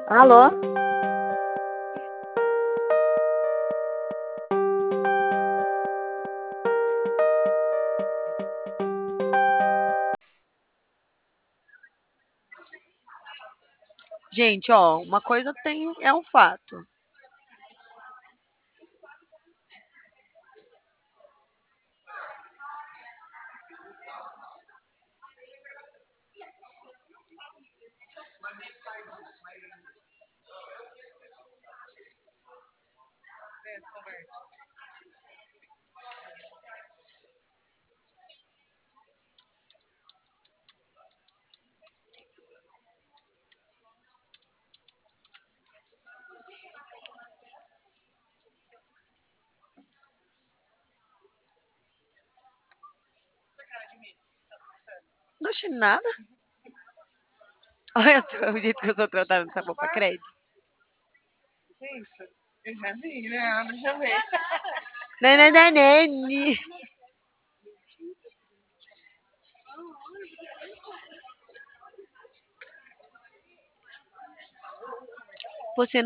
Alô? Gente, ó, uma coisa é um fato. Não achei nada. Olha só o jeito que eu sou tratada nessa boca, credo. Isso. Eu já vi, né? Deixa eu ver. Nananana. Você